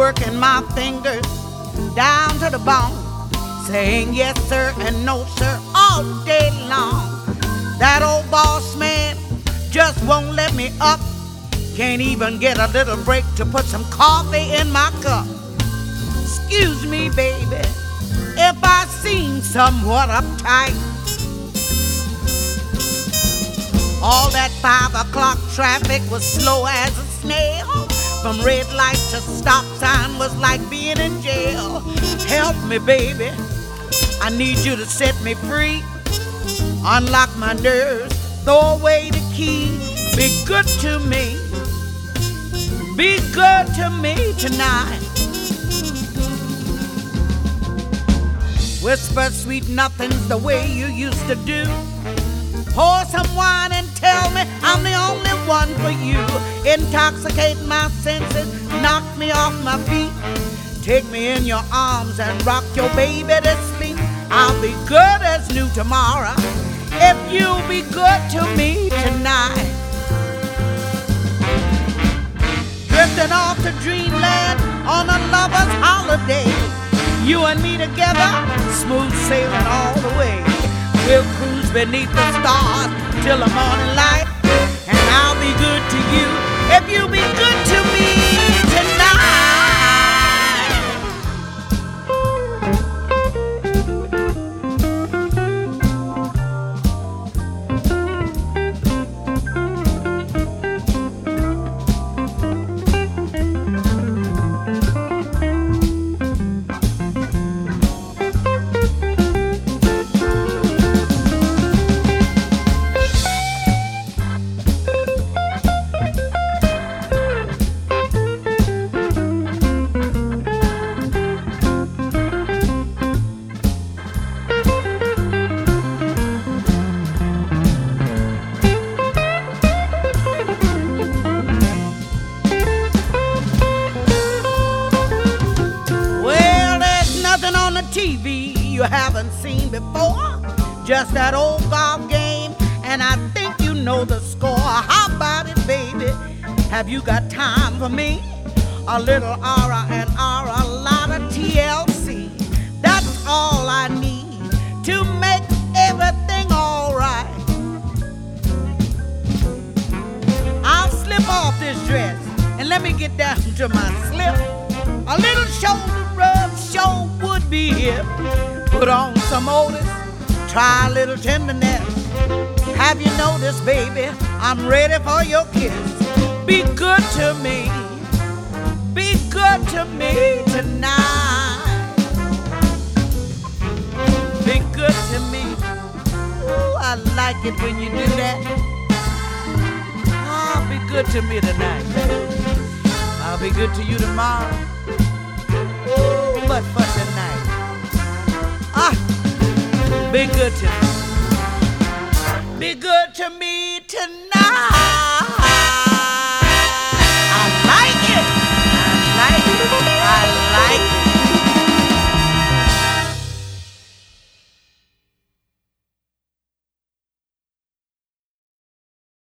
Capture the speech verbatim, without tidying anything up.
working my fingers down to the bone, saying yes sir and no sir all day long. That old boss man just won't let me up. Can't even get a little break to put some coffee in my cup. Excuse me, baby, if I seem somewhat uptight. All that five o'clock traffic was slow as a snail. From red light to stop sign was like being in jail. Help me, baby, I need you to set me free. Unlock my nerves, throw away the key. Be good to me, be good to me tonight. Whisper sweet nothings the way you used to do. Pour some wine and tell me I'm the only one for you. Intoxicate my senses, knock me off my feet. Take me in your arms and rock your baby to sleep. I'll be good as new tomorrow if you'll be good to me tonight. Drifting off to dreamland on a lover's holiday. You and me together, smooth sailing all the way. We'll cruise beneath the stars till the morning light. And I'll be good to you if you be good to me tonight. T V you haven't seen before, just that old golf game, and I think you know the score. How about it, baby? Have you got time for me? A little aura and aura, a lot of T L C. That's all I need to make everything alright. I'll slip off this dress and let me get down to my slip. A little shoulder rub sure would be hip. Put on some Otis, try a little tenderness. Have you noticed, baby, I'm ready for your kiss. Be good to me, be good to me tonight. Be good to me. Ooh, I like it when you do that. Oh, be good to me tonight. I'll be good to you tomorrow. Ooh, but for tonight, ah, be good to me. Be good to me tonight.